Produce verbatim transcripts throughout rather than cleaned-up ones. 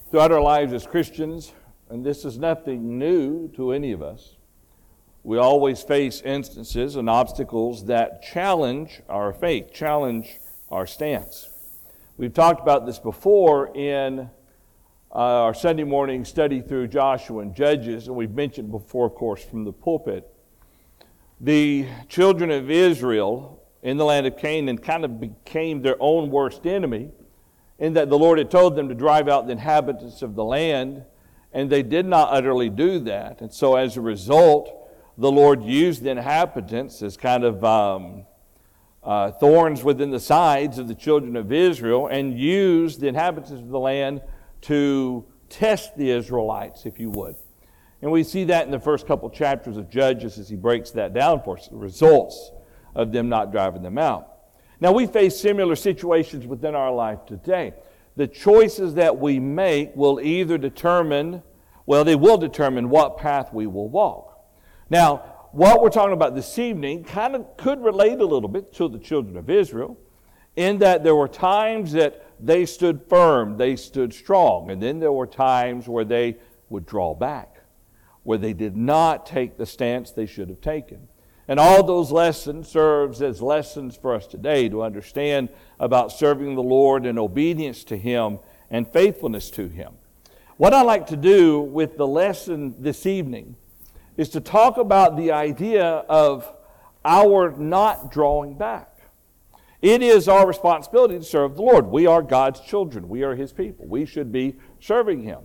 Throughout our lives as Christians, and this is nothing new to any of us, we always face instances and obstacles that challenge our faith, challenge our stance. We've talked about this before in uh, our Sunday morning study through Joshua and Judges, and we've mentioned before, of course, from the pulpit. The children of Israel in the land of Canaan kind of became their own worst enemy, in that the Lord had told them to drive out the inhabitants of the land, and they did not utterly do that. And so as a result, the Lord used the inhabitants as kind of um, uh, thorns within the sides of the children of Israel, and used the inhabitants of the land to test the Israelites, if you would. And we see that in the first couple chapters of Judges as he breaks that down for us, the results of them not driving them out. Now, we face similar situations within our life today. The choices that we make will either determine, well, they will determine what path we will walk. Now, what we're talking about this evening kind of could relate a little bit to the children of Israel, in that there were times that they stood firm, they stood strong, and then there were times where they would draw back, where they did not take the stance they should have taken. And all those lessons serves as lessons for us today to understand about serving the Lord and obedience to Him and faithfulness to Him. What I like to do with the lesson this evening is to talk about the idea of our not drawing back. It is our responsibility to serve the Lord. We are God's children. We are His people. We should be serving Him.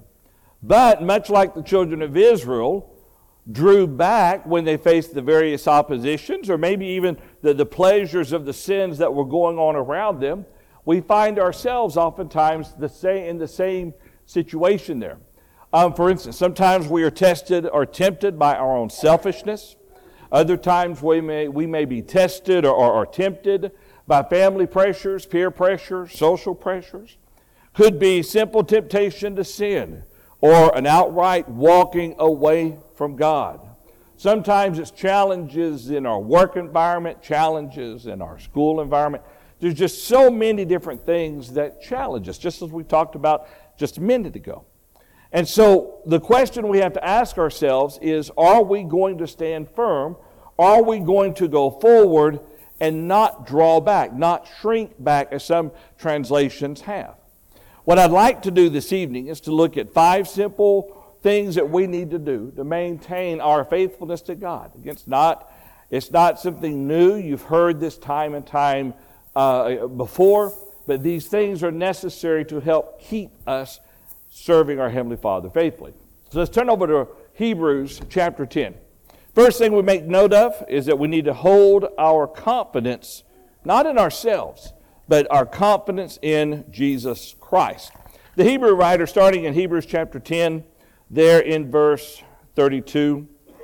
But much like the children of Israel drew back when they faced the various oppositions, or maybe even the, the pleasures of the sins that were going on around them, we find ourselves oftentimes the same, in the same situation there. Um, for instance, sometimes we are tested or tempted by our own selfishness. Other times we may, we may be tested or, or, or tempted by family pressures, peer pressures, social pressures. Could be simple temptation to sin, or an outright walking away from God. Sometimes it's challenges in our work environment, challenges in our school environment. There's just so many different things that challenge us, just as we talked about just a minute ago. And so the question we have to ask ourselves is, are we going to stand firm? Are we going to go forward and not draw back, not shrink back as some translations have? What I'd like to do this evening is to look at five simple things that we need to do to maintain our faithfulness to God. It's not, it's not something new. You've heard this time and time uh, before, but these things are necessary to help keep us serving our Heavenly Father faithfully. So let's turn over to Hebrews chapter ten. First thing we make note of is that we need to hold our confidence, not in ourselves, but our confidence in Jesus Christ. The Hebrew writer, starting in Hebrews chapter ten, there in verse thirty-two.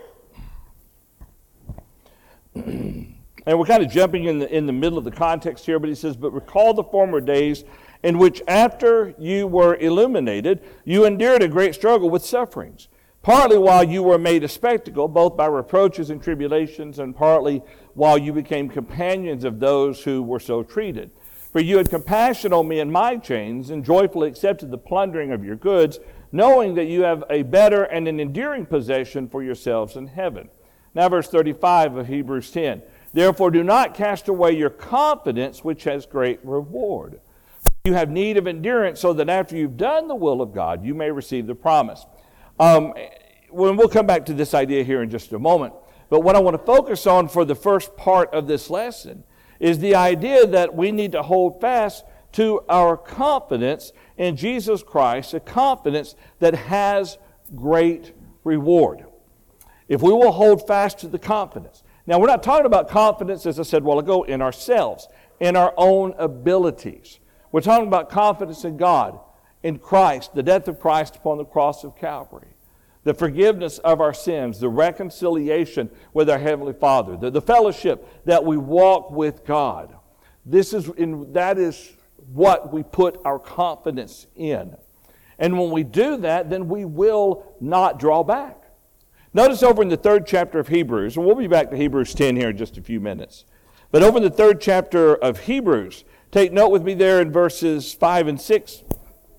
And we're kind of jumping in the, in the middle of the context here, but he says, "But recall the former days in which after you were illuminated, you endured a great struggle with sufferings, partly while you were made a spectacle, both by reproaches and tribulations, and partly while you became companions of those who were so treated. For you had compassion on me in my chains, and joyfully accepted the plundering of your goods, knowing that you have a better and an enduring possession for yourselves in heaven." Now verse thirty-five of Hebrews ten. "Therefore do not cast away your confidence, which has great reward. You have need of endurance, so that after you've done the will of God, you may receive the promise." Um, when we'll come back to this idea here in just a moment. But what I want to focus on for the first part of this lesson is the idea that we need to hold fast to our confidence in Jesus Christ, a confidence that has great reward. If we will hold fast to the confidence. Now, we're not talking about confidence, as I said a while ago, in ourselves, in our own abilities. We're talking about confidence in God, in Christ, the death of Christ upon the cross of Calvary, the forgiveness of our sins, the reconciliation with our Heavenly Father, the, the fellowship that we walk with God. This is in, that is what we put our confidence in. And when we do that, then we will not draw back. Notice over in the third chapter of Hebrews, and we'll be back to Hebrews ten here in just a few minutes. But over in the third chapter of Hebrews, take note with me there in verses five and six.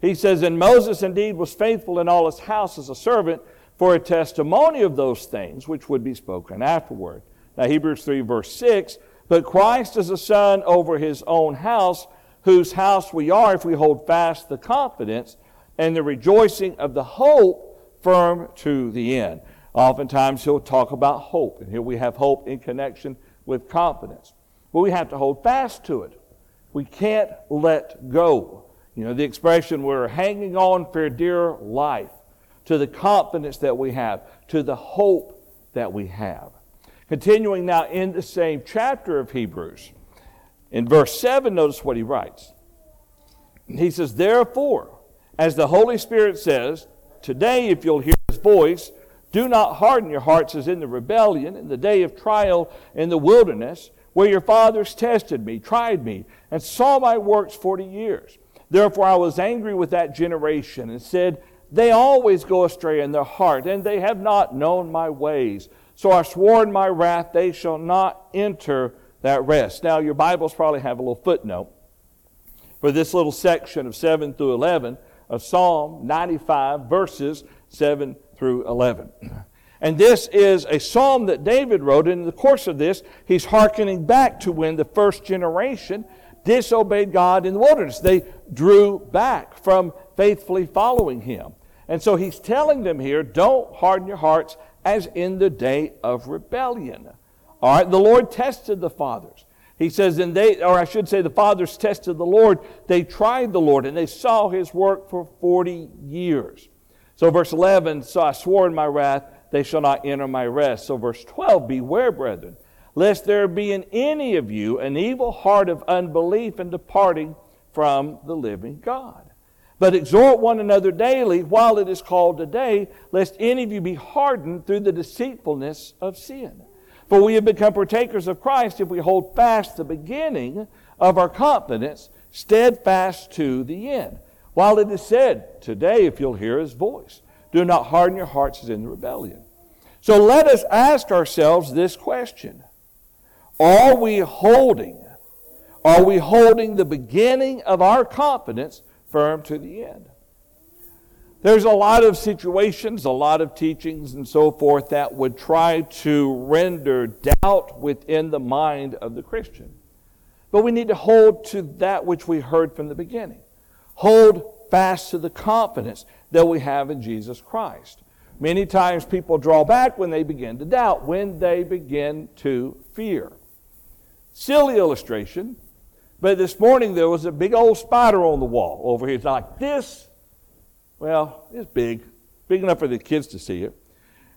He says, and Moses indeed was faithful in all his house as a servant for a testimony of those things which would be spoken afterward. Now Hebrews three verse six, but Christ is a son over his own house, whose house we are if we hold fast the confidence and the rejoicing of the hope firm to the end. Oftentimes he'll talk about hope, and here we have hope in connection with confidence. But we have to hold fast to it. We can't let go. You know, the expression, we're hanging on for dear life, to the confidence that we have, to the hope that we have. Continuing now in the same chapter of Hebrews, in verse seven, notice what he writes. He says, therefore, as the Holy Spirit says, today if you'll hear his voice, do not harden your hearts as in the rebellion, in the day of trial in the wilderness, where your fathers tested me, tried me, and saw my works forty years. Therefore I was angry with that generation and said, they always go astray in their heart, and they have not known my ways. So I swore in my wrath, they shall not enter that rest. Now your Bibles probably have a little footnote for this little section of seven through eleven of Psalm ninety-five, verses seven through eleven. And this is a psalm that David wrote, and in the course of this, he's hearkening back to when the first generation disobeyed God in the wilderness. They drew back from faithfully following him. And so he's telling them here, don't harden your hearts as in the day of rebellion. All right, the Lord tested the fathers. He says, and they, or I should say the fathers tested the Lord. They tried the Lord, and they saw his work for forty years. So verse eleven, so I swore in my wrath, they shall not enter my rest. So verse twelve, beware, brethren, lest there be in any of you an evil heart of unbelief and departing from the living God. But exhort one another daily while it is called today, lest any of you be hardened through the deceitfulness of sin. For we have become partakers of Christ if we hold fast the beginning of our confidence, steadfast to the end. While it is said, today if you'll hear his voice, do not harden your hearts as in the rebellion. So let us ask ourselves this question. Are we holding, are we holding the beginning of our confidence firm to the end? There's a lot of situations, a lot of teachings and so forth that would try to render doubt within the mind of the Christian. But we need to hold to that which we heard from the beginning. Hold fast to the confidence that we have in Jesus Christ. Many times people draw back when they begin to doubt, when they begin to fear. Silly illustration, but this morning there was a big old spider on the wall over here. It's like this. Well, it's big, big enough for the kids to see it.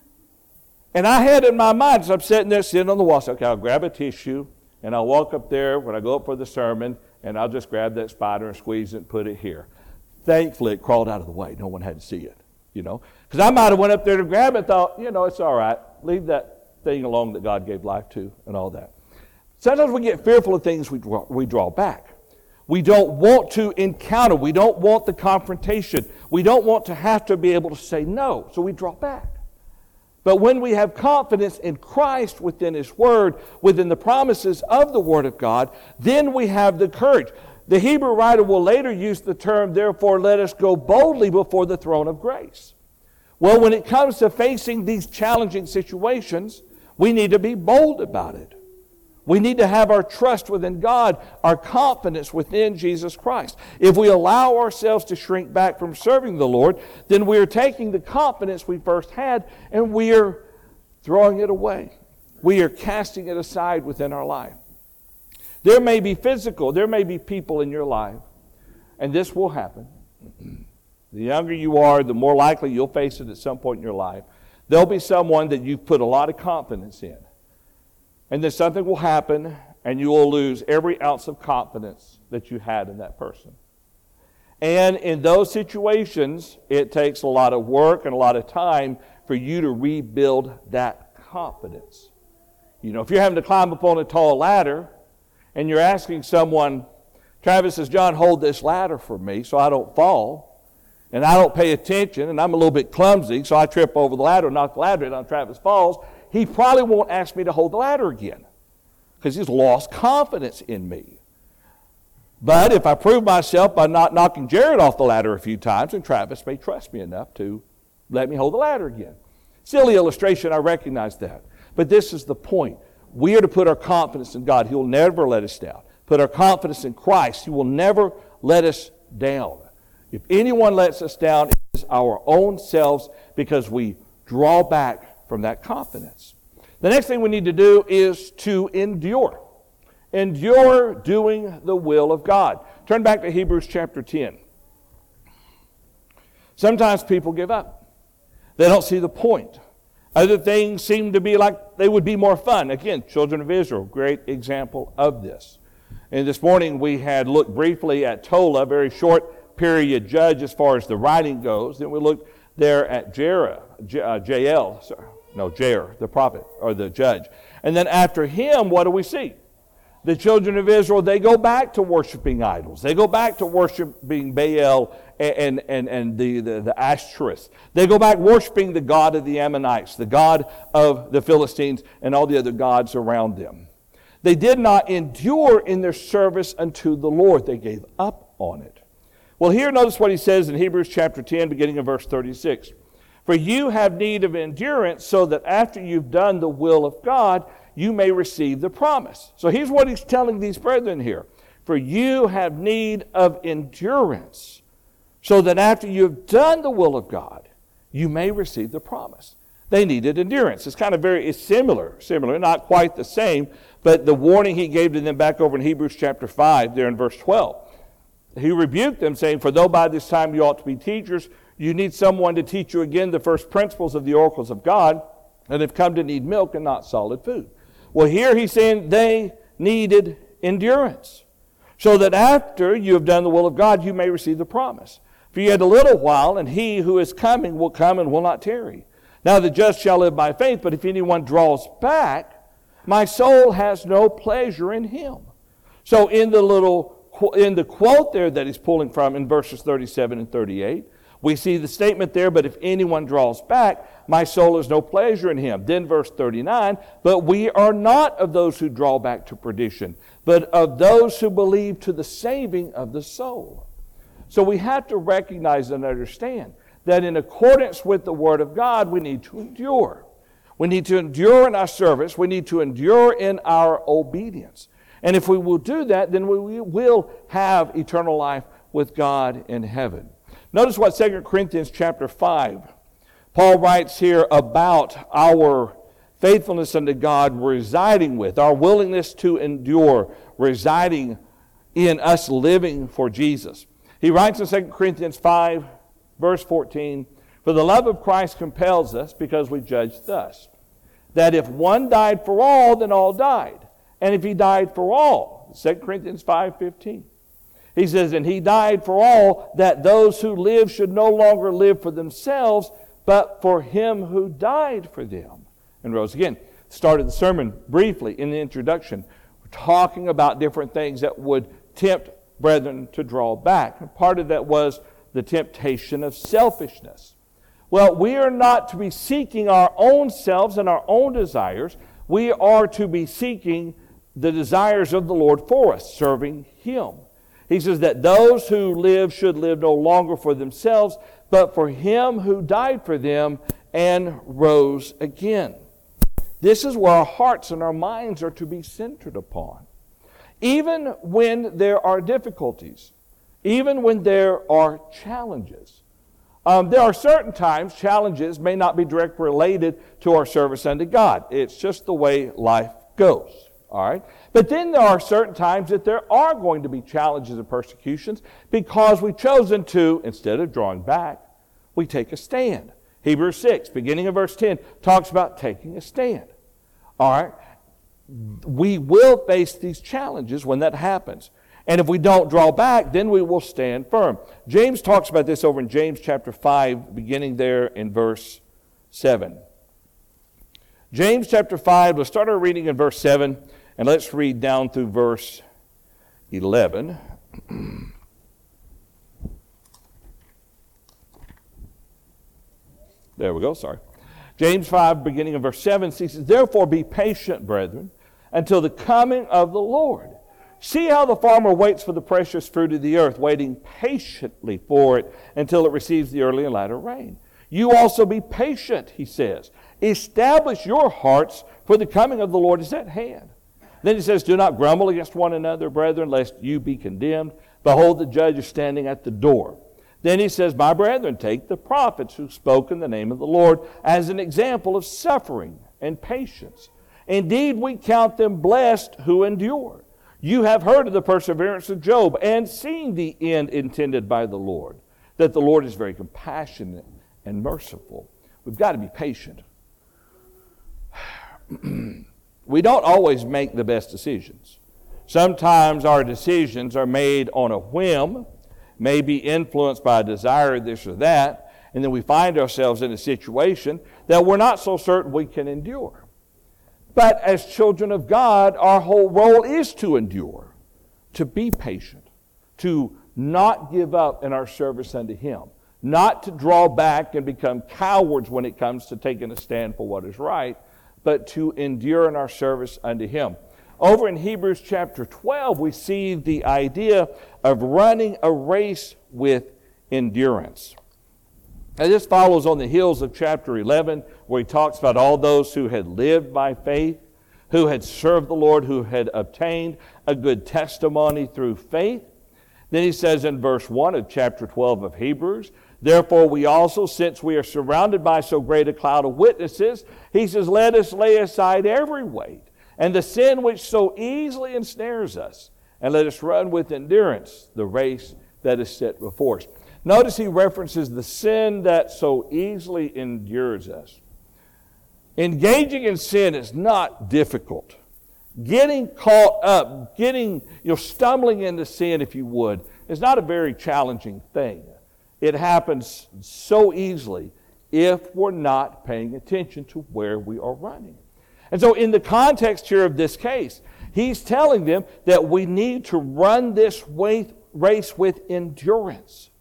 And I had in my mind, as I'm sitting there, sitting on the wall, I said, okay, I'll grab a tissue, and I'll walk up there when I go up for the sermon, and I'll just grab that spider and squeeze it and put it here. Thankfully, it crawled out of the way. No one had to see it, you know. Because I might have went up there to grab it and thought, you know, it's all right. Leave that thing alone that God gave life to and all that. Sometimes we get fearful of things, we draw, we draw back. We don't want to encounter. We don't want the confrontation. We don't want to have to be able to say no, so we draw back. But when we have confidence in Christ within his word, within the promises of the word of God, then we have the courage. The Hebrew writer will later use the term, therefore let us go boldly before the throne of grace. Well, when it comes to facing these challenging situations, we need to be bold about it. We need to have our trust within God, our confidence within Jesus Christ. If we allow ourselves to shrink back from serving the Lord, then we are taking the confidence we first had and we are throwing it away. We are casting it aside within our life. There may be physical, there may be people in your life, and this will happen. The younger you are, the more likely you'll face it at some point in your life. There'll be someone that you've put a lot of confidence in. And then something will happen, and you will lose every ounce of confidence that you had in that person. And in those situations, it takes a lot of work and a lot of time for you to rebuild that confidence. You know, if you're having to climb up on a tall ladder, and you're asking someone, Travis says, John, hold this ladder for me so I don't fall. And I don't pay attention, and I'm a little bit clumsy, so I trip over the ladder and knock the ladder down, Travis falls. He probably won't ask me to hold the ladder again because he's lost confidence in me. But if I prove myself by not knocking Jared off the ladder a few times, then Travis may trust me enough to let me hold the ladder again. Silly illustration, I recognize that. But this is the point. We are to put our confidence in God. He will never let us down. Put our confidence in Christ. He will never let us down. If anyone lets us down, it is our own selves, because we draw back from that confidence. The next thing we need to do is to endure. Endure doing the will of God. Turn back to Hebrews chapter ten. Sometimes people give up. They don't see the point. Other things seem to be like they would be more fun. Again, children of Israel, great example of this. And this morning we had looked briefly at Tola, very short period judge as far as the writing goes. Then we looked there at Jera, J, uh, Jael, sorry, no, Jair, the prophet, or the judge. And then after him, what do we see? The children of Israel, they go back to worshiping idols. They go back to worshiping Baal and, and, and the, the, the Ashtoreth. They go back worshiping the god of the Ammonites, the god of the Philistines, and all the other gods around them. They did not endure in their service unto the Lord. They gave up on it. Well, here notice what he says in Hebrews chapter ten, beginning of verse thirty-six. For you have need of endurance, so that after you've done the will of God, you may receive the promise. So here's what he's telling these brethren here. For you have need of endurance, so that after you've done the will of God, you may receive the promise. They needed endurance. It's kind of very, it's similar, similar, not quite the same, but the warning he gave to them back over in Hebrews chapter five, there in verse twelve. He rebuked them, saying, for though by this time you ought to be teachers, you need someone to teach you again the first principles of the oracles of God, and have come to need milk and not solid food. Well, here he's saying they needed endurance, so that after you have done the will of God, you may receive the promise. For yet a little while, and he who is coming will come and will not tarry. Now the just shall live by faith, but if anyone draws back, my soul has no pleasure in him. So in the little in the quote there that he's pulling from in verses thirty-seven and thirty-eight, we see the statement there, but if anyone draws back, my soul has no pleasure in him. Then verse thirty-nine, but we are not of those who draw back to perdition, but of those who believe to the saving of the soul. So we have to recognize and understand that in accordance with the Word of God, we need to endure. We need to endure in our service. We need to endure in our obedience. And if we will do that, then we will have eternal life with God in heaven. Notice what Second Corinthians chapter five, Paul writes here about our faithfulness unto God residing with, our willingness to endure residing in us living for Jesus. He writes in Second Corinthians five, verse fourteen, for the love of Christ compels us, because we judge thus, that if one died for all, then all died. And if he died for all, Second Corinthians five fifteen, he says, and he died for all, that those who live should no longer live for themselves, but for him who died for them and rose again. Started the sermon briefly in the introduction. We're talking about different things that would tempt brethren to draw back. And part of that was the temptation of selfishness. Well, we are not to be seeking our own selves and our own desires. We are to be seeking the desires of the Lord for us, serving him. He says that those who live should live no longer for themselves, but for him who died for them and rose again. This is where our hearts and our minds are to be centered upon. Even when there are difficulties, even when there are challenges. Um, there are certain times challenges may not be directly related to our service unto God. It's just the way life goes. All right? But then there are certain times that there are going to be challenges and persecutions because we've chosen to, instead of drawing back, we take a stand. Hebrews six, beginning of verse ten, talks about taking a stand. All right? We will face these challenges when that happens. And if we don't draw back, then we will stand firm. James talks about this over in James chapter five, beginning there in verse seven. James chapter five, we'll start our reading in verse seven, and let's read down through verse eleven. There we go, sorry. James five, beginning in verse seven, he says, therefore be patient, brethren, until the coming of the Lord. See how the farmer waits for the precious fruit of the earth, waiting patiently for it until it receives the early and latter rain. You also be patient, he says. Establish your hearts, for the coming of the Lord is at hand. Then he says, do not grumble against one another, brethren, lest you be condemned. Behold, the judge is standing at the door. Then he says, my brethren, take the prophets who spoke in the name of the Lord as an example of suffering and patience. Indeed, we count them blessed who endure. You have heard of the perseverance of Job and seen the end intended by the Lord, that the Lord is very compassionate and merciful. We've got to be patient. We don't always make the best decisions. Sometimes our decisions are made on a whim, may be influenced by a desire of this or that, and then we find ourselves in a situation that we're not so certain we can endure. But as children of God, our whole role is to endure, to be patient, to not give up in our service unto Him, not to draw back and become cowards when it comes to taking a stand for what is right, but to endure in our service unto Him. Over in Hebrews chapter twelve, we see the idea of running a race with endurance. And this follows on the heels of chapter eleven, where he talks about all those who had lived by faith, who had served the Lord, who had obtained a good testimony through faith. Then he says in verse one of chapter twelve of Hebrews, therefore we also, since we are surrounded by so great a cloud of witnesses, he says, let us lay aside every weight and the sin which so easily ensnares us, and let us run with endurance the race that is set before us. Notice he references the sin that so easily endures us. Engaging in sin is not difficult. Getting caught up, getting, you know, stumbling into sin, if you would, is not a very challenging thing. It happens so easily if we're not paying attention to where we are running. And so in the context here of this case, he's telling them that we need to run this race with endurance.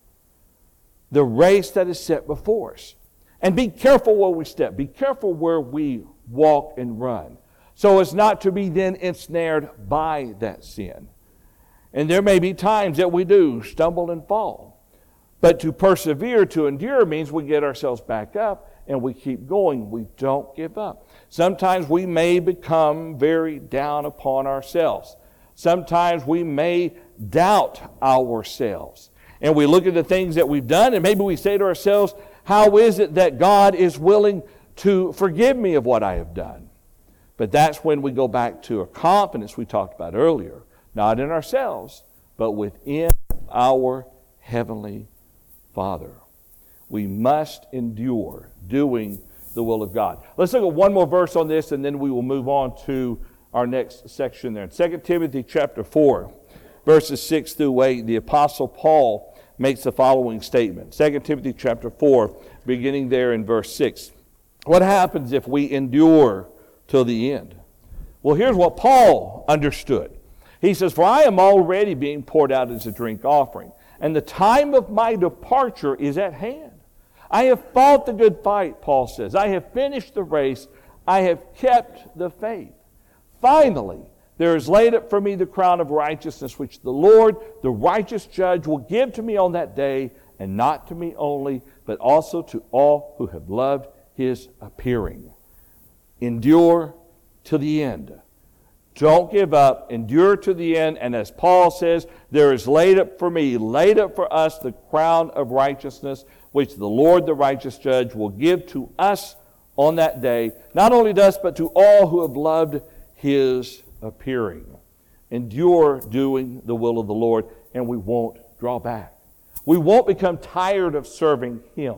The race that is set before us. And be careful where we step. Be careful where we walk and run, so as not to be then ensnared by that sin. And there may be times that we do stumble and fall. But to persevere, to endure, means we get ourselves back up and we keep going. We don't give up. Sometimes we may become very down upon ourselves. Sometimes we may doubt ourselves. And we look at the things that we've done, and maybe we say to ourselves, how is it that God is willing to forgive me of what I have done? But that's when we go back to a confidence we talked about earlier, not in ourselves, but within our Heavenly Father. We must endure doing the will of God. Let's look at one more verse on this, and then we will move on to our next section there. In Second Timothy chapter four, verses six through eight, the Apostle Paul makes the following statement. Second Timothy chapter four, beginning there in verse six. What happens if we endure till the end? Well, here's what Paul understood. He says, for I am already being poured out as a drink offering, and the time of my departure is at hand. I have fought the good fight, Paul says. I have finished the race. I have kept the faith. Finally, there is laid up for me the crown of righteousness, which the Lord, the righteous judge, will give to me on that day, and not to me only, but also to all who have loved His appearing. Endure to the end. Don't give up. Endure to the end. And as Paul says, there is laid up for me, laid up for us, the crown of righteousness, which the Lord, the righteous judge, will give to us on that day, not only to us, but to all who have loved His appearing. Endure doing the will of the Lord, and we won't draw back. We won't become tired of serving Him.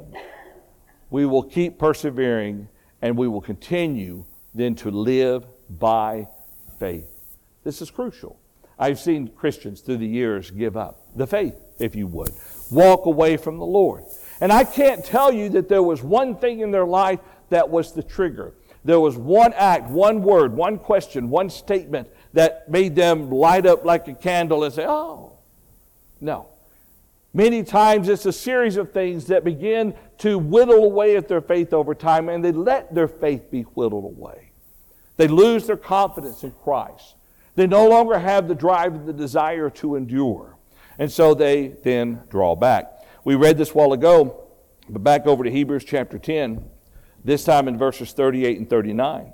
We will keep persevering, and we will continue then to live by faith. This is crucial. I've seen Christians through the years give up the faith, if you would, walk away from the Lord. And I can't tell you that there was one thing in their life that was the trigger. There was one act, one word, one question, one statement that made them light up like a candle and say, oh, no. Many times it's a series of things that begin to whittle away at their faith over time, and they let their faith be whittled away. They lose their confidence in Christ. They no longer have the drive and the desire to endure. And so they then draw back. We read this a while ago, but back over to Hebrews chapter ten, this time in verses thirty-eight and thirty-nine.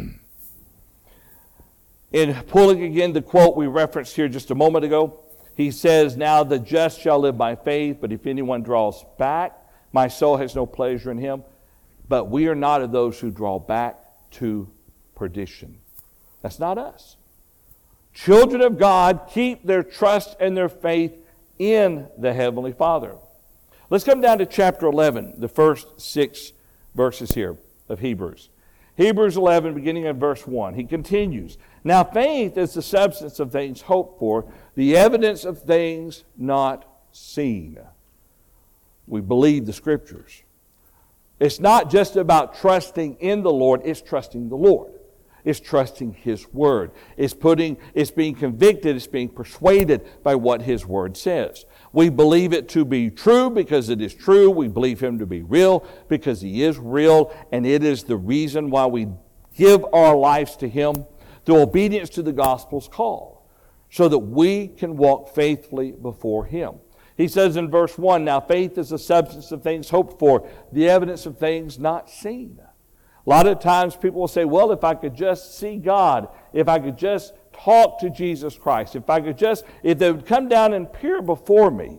In pulling again the quote we referenced here just a moment ago, he says, "Now the just shall live by faith, but if anyone draws back, my soul has no pleasure in him." But we are not of those who draw back to perdition. That's not us. Children of God keep their trust and their faith in the Heavenly Father. Let's come down to chapter eleven, the first six verses here of Hebrews. Hebrews eleven, beginning at verse one. He continues, "Now faith is the substance of things hoped for, the evidence of things not seen." We believe the Scriptures. It's not just about trusting in the Lord, it's trusting the Lord. It's trusting His Word. It's putting, it's being convicted, it's being persuaded by what His Word says. We believe it to be true because it is true. We believe Him to be real because He is real, and it is the reason why we give our lives to Him through obedience to the gospel's call, so that we can walk faithfully before Him. He says in verse one, "Now faith is the substance of things hoped for, the evidence of things not seen." A lot of times people will say, well, if I could just see God, if I could just talk to Jesus Christ, if I could just, if they would come down and appear before me.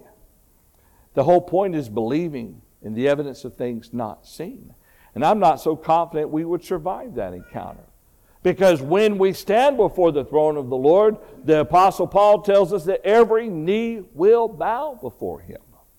The whole point is believing in the evidence of things not seen. And I'm not so confident we would survive that encounter. Because when we stand before the throne of the Lord, the Apostle Paul tells us that every knee will bow before Him.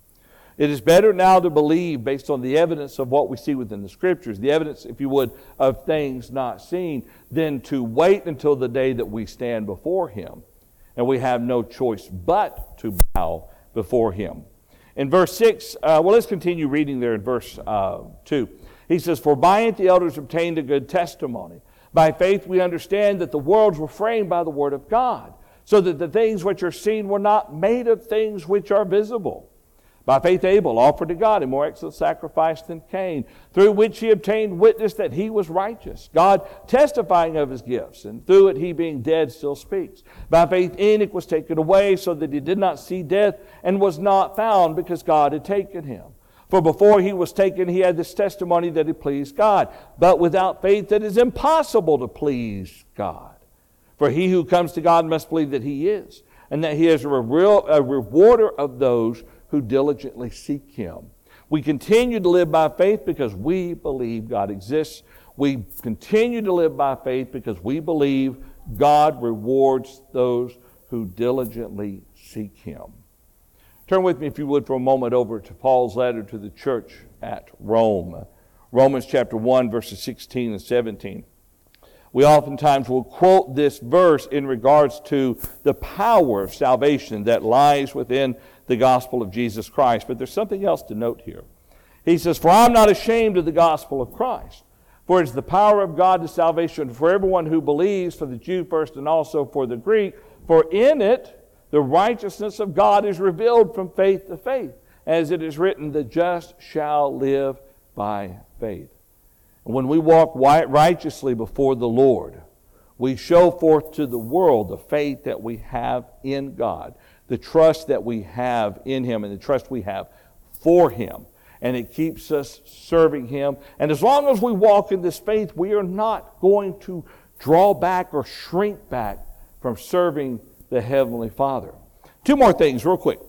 It is better now to believe based on the evidence of what we see within the Scriptures, the evidence, if you would, of things not seen, than to wait until the day that we stand before Him and we have no choice but to bow before Him. In verse six, uh, well, let's continue reading there in verse uh, two. He says, "For by it the elders obtained a good testimony. By faith we understand that the worlds were framed by the word of God, so that the things which are seen were not made of things which are visible. By faith Abel offered to God a more excellent sacrifice than Cain, through which he obtained witness that he was righteous, God testifying of his gifts, and through it he being dead still speaks. By faith Enoch was taken away, so that he did not see death, and was not found, because God had taken him. For before he was taken, he had this testimony that he pleased God. But without faith it is impossible to please God. For he who comes to God must believe that He is, and that He is a, real, a rewarder of those who diligently seek Him." We continue to live by faith because we believe God exists. We continue to live by faith because we believe God rewards those who diligently seek Him. Turn with me, if you would, for a moment over to Paul's letter to the church at Rome. Romans chapter one, verses sixteen and seventeen. We oftentimes will quote this verse in regards to the power of salvation that lies within the gospel of Jesus Christ. But there's something else to note here. He says, "For I'm not ashamed of the gospel of Christ, for it is the power of God to salvation for everyone who believes, for the Jew first and also for the Greek. For in it the righteousness of God is revealed from faith to faith. As it is written, the just shall live by faith." And when we walk righteously before the Lord, we show forth to the world the faith that we have in God, the trust that we have in Him, and the trust we have for Him. And it keeps us serving Him. And as long as we walk in this faith, we are not going to draw back or shrink back from serving the Heavenly Father. Two more things real quick.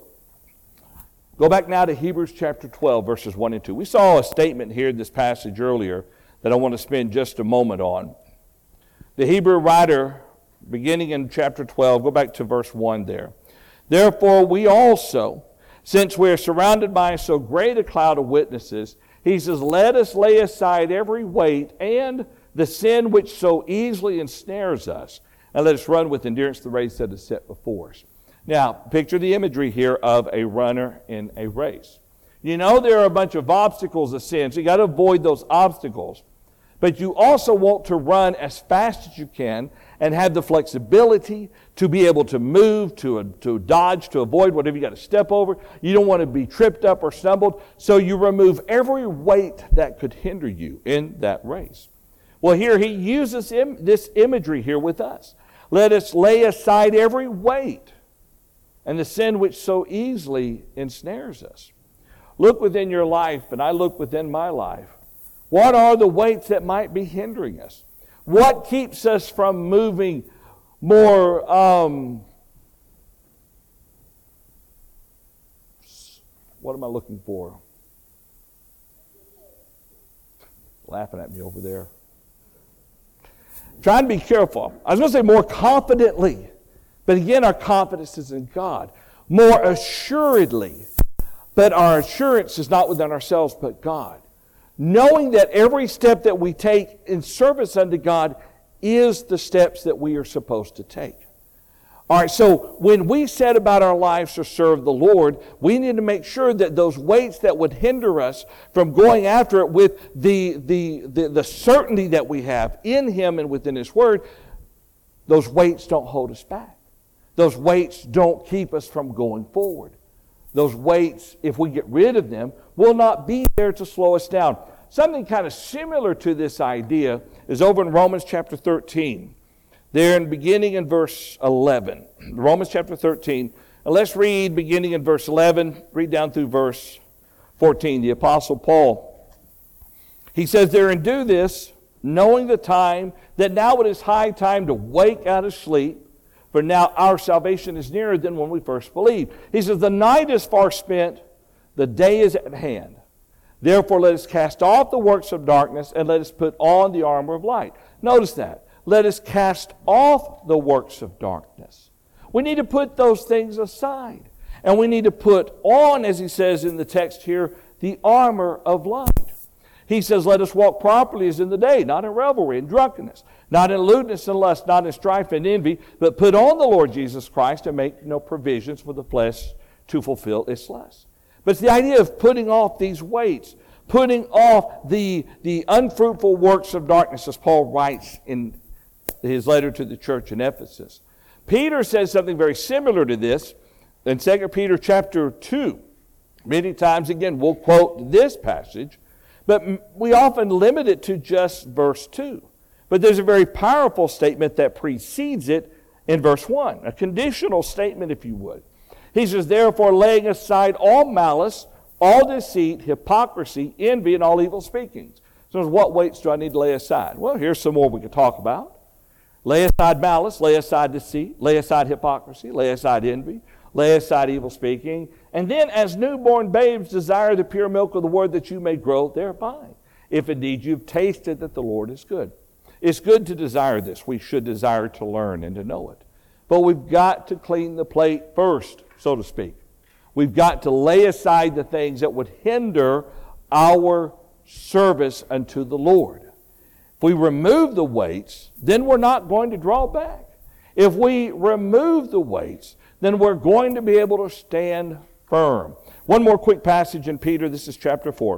Go back now to Hebrews chapter twelve, verses one and two. We saw a statement here in this passage earlier that I want to spend just a moment on. The Hebrew writer, beginning in chapter twelve, go back to verse one there. "Therefore we also, since we are surrounded by so great a cloud of witnesses," he says, "let us lay aside every weight and the sin which so easily ensnares us, and let us run with endurance the race that is set before us." Now, picture the imagery here of a runner in a race. You know there are a bunch of obstacles of sin, so you got to avoid those obstacles. But you also want to run as fast as you can and have the flexibility to be able to move, to, to dodge, to avoid whatever you got to step over. You don't want to be tripped up or stumbled, so you remove every weight that could hinder you in that race. Well, here he uses im- this imagery here with us. Let us lay aside every weight and the sin which so easily ensnares us. Look within your life, and I look within my life. What are the weights that might be hindering us? What keeps us from moving more, um, what am I looking for? Laughing at me over there. Trying to be careful. I was going to say more confidently. But again, our confidence is in God. More assuredly. But our assurance is not within ourselves, but God. Knowing that every step that we take in service unto God is the steps that we are supposed to take. All right, so when we set about our lives to serve the Lord, we need to make sure that those weights that would hinder us from going after it with the, the, the, the certainty that we have in Him and within His Word, those weights don't hold us back. Those weights don't keep us from going forward. Those weights, if we get rid of them, will not be there to slow us down. Something kind of similar to this idea is over in Romans chapter thirteen. There in beginning in verse eleven. Romans chapter thirteen. And let's read beginning in verse eleven, read down through verse fourteen. The Apostle Paul, he says there, and do this, knowing the time, that now it is high time to wake out of sleep, for now our salvation is nearer than when we first believed. He says, the night is far spent, the day is at hand. Therefore let us cast off the works of darkness, and let us put on the armor of light. Notice that. Let us cast off the works of darkness. We need to put those things aside. And we need to put on, as he says in the text here, the armor of light. He says, let us walk properly as in the day, not in revelry and drunkenness, not in lewdness and lust, not in strife and envy, but put on the Lord Jesus Christ and make no provisions for the flesh to fulfill its lusts. But it's the idea of putting off these weights, putting off the, the unfruitful works of darkness, as Paul writes in his letter to the church in Ephesus. Peter says something very similar to this in Second Peter chapter two. Many times, again, we'll quote this passage, but we often limit it to just verse two. But there's a very powerful statement that precedes it in verse one, a conditional statement, if you would. He says, therefore, laying aside all malice, all deceit, hypocrisy, envy, and all evil speakings. So what weights do I need to lay aside? Well, here's some more we could talk about. Lay aside malice, lay aside deceit, lay aside hypocrisy, lay aside envy, lay aside evil speaking. And then as newborn babes desire the pure milk of the word that you may grow thereby, if indeed you've tasted that the Lord is good. It's good to desire this. We should desire to learn and to know it. But we've got to clean the plate first, so to speak. We've got to lay aside the things that would hinder our service unto the Lord. If we remove the weights, then we're not going to draw back. If we remove the weights, then we're going to be able to stand firm. One more quick passage in Peter. This is chapter four.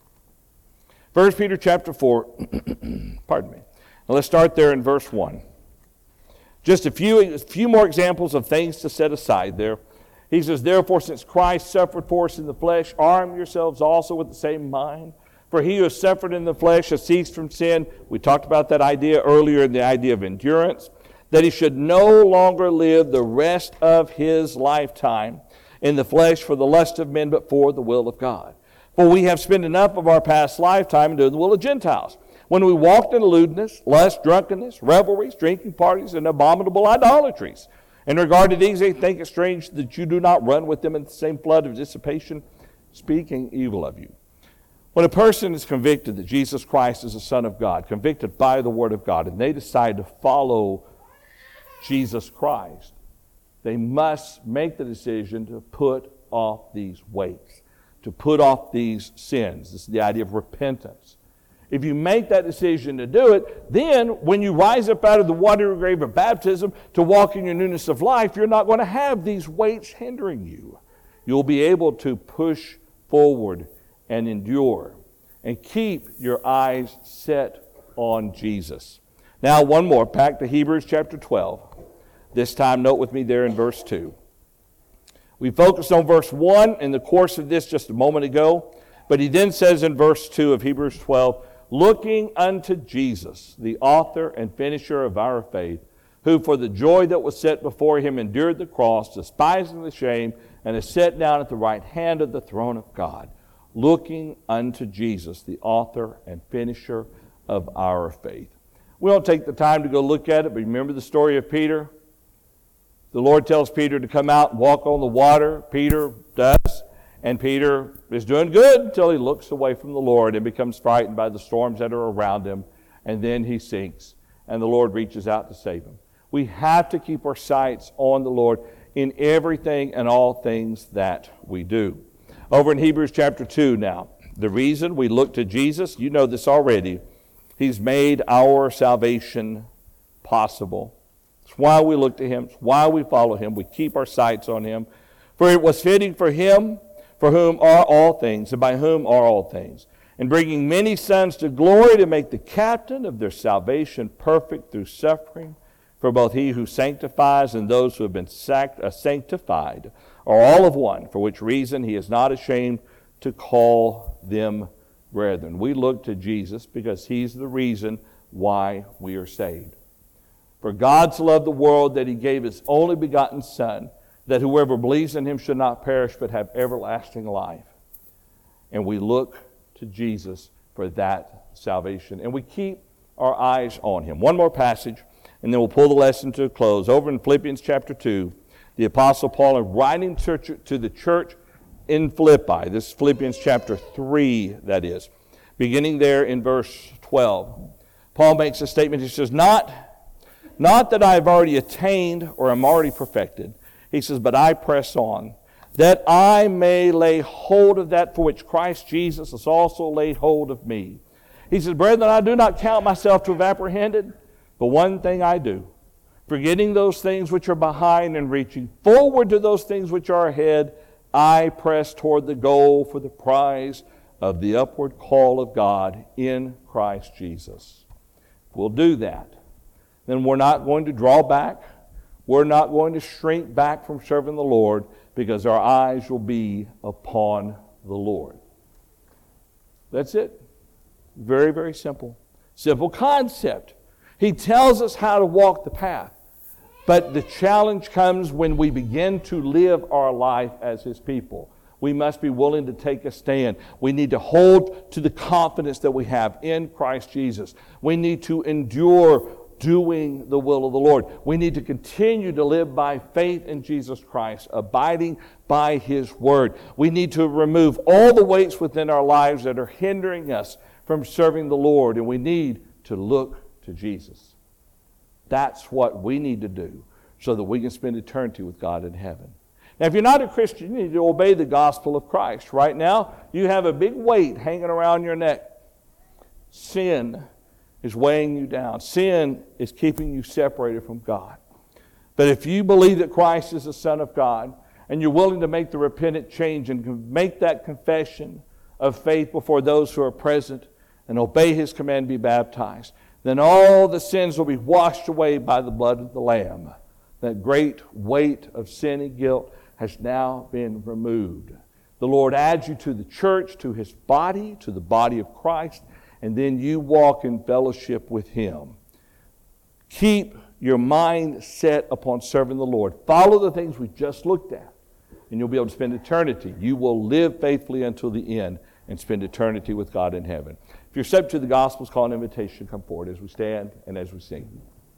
First Peter chapter four. Pardon me. Now let's start there in verse one. Just a few, a few more examples of things to set aside there. He says, therefore, since Christ suffered for us in the flesh, arm yourselves also with the same mind. For he who has suffered in the flesh has ceased from sin. We talked about that idea earlier in the idea of endurance. That he should no longer live the rest of his lifetime in the flesh for the lust of men, but for the will of God. For we have spent enough of our past lifetime in doing the will of Gentiles, when we walked in lewdness, lust, drunkenness, revelries, drinking parties, and abominable idolatries. In regard to these, they think it strange that you do not run with them in the same flood of dissipation, speaking evil of you. When a person is convicted that Jesus Christ is the Son of God, convicted by the Word of God, and they decide to follow Jesus Christ, they must make the decision to put off these weights, to put off these sins. This is the idea of repentance. If you make that decision to do it, then when you rise up out of the watery grave of baptism to walk in your newness of life, you're not going to have these weights hindering you. You'll be able to push forward and endure and keep your eyes set on Jesus. Now, one more, back to Hebrews chapter twelve. This time, note with me there in verse two. We focused on verse one in the course of this just a moment ago, but he then says in verse two of Hebrews twelve, looking unto Jesus, the author and finisher of our faith, who for the joy that was set before him endured the cross, despising the shame, and is set down at the right hand of the throne of God, looking unto Jesus, the author and finisher of our faith. We don't take the time to go look at it, but remember the story of Peter? The Lord tells Peter to come out and walk on the water. Peter does, and Peter is doing good until he looks away from the Lord and becomes frightened by the storms that are around him, and then he sinks, and the Lord reaches out to save him. We have to keep our sights on the Lord in everything and all things that we do. Over in Hebrews chapter two now, the reason we look to Jesus, you know this already, He's made our salvation possible. It's why we look to Him. It's why we follow Him. We keep our sights on Him. For it was fitting for Him, for whom are all things, and by whom are all things, and bringing many sons to glory, to make the captain of their salvation perfect through suffering. For both He who sanctifies and those who have been sact- uh, sanctified are all of one, for which reason He is not ashamed to call them brethren. We look to Jesus because He's the reason why we are saved. For God so loved the world that He gave His only begotten Son, that whoever believes in Him should not perish but have everlasting life. And we look to Jesus for that salvation. And we keep our eyes on Him. One more passage, and then we'll pull the lesson to a close. Over in Philippians chapter two, the Apostle Paul is writing to the church in Philippi. This is Philippians chapter three, that is. Beginning there in verse twelve. Paul makes a statement. He says, Not, not that I have already attained or am already perfected. He says, but I press on, that I may lay hold of that for which Christ Jesus has also laid hold of me. He says, brethren, I do not count myself to have apprehended, but one thing I do, forgetting those things which are behind and reaching forward to those things which are ahead, I press toward the goal for the prize of the upward call of God in Christ Jesus. If we'll do that, then we're not going to draw back. We're not going to shrink back from serving the Lord, because our eyes will be upon the Lord. That's it. Very, very simple. Simple concept. He tells us how to walk the path. But the challenge comes when we begin to live our life as His people. We must be willing to take a stand. We need to hold to the confidence that we have in Christ Jesus. We need to endure doing the will of the Lord. We need to continue to live by faith in Jesus Christ, abiding by His Word. We need to remove all the weights within our lives that are hindering us from serving the Lord, and we need to look to Jesus. That's what we need to do so that we can spend eternity with God in heaven. Now, if you're not a Christian, you need to obey the gospel of Christ. Right now, you have a big weight hanging around your neck. Sin is weighing you down. Sin is keeping you separated from God. But if you believe that Christ is the Son of God, and you're willing to make the repentant change and make that confession of faith before those who are present and obey His command to be baptized, then all the sins will be washed away by the blood of the Lamb. That great weight of sin and guilt has now been removed. The Lord adds you to the church, to His body, to the body of Christ, and then you walk in fellowship with Him. Keep your mind set upon serving the Lord. Follow the things we just looked at, and you'll be able to spend eternity. You will live faithfully until the end and spend eternity with God in heaven. If you're subject to the gospel's call and invitation, come forward as we stand and as we sing.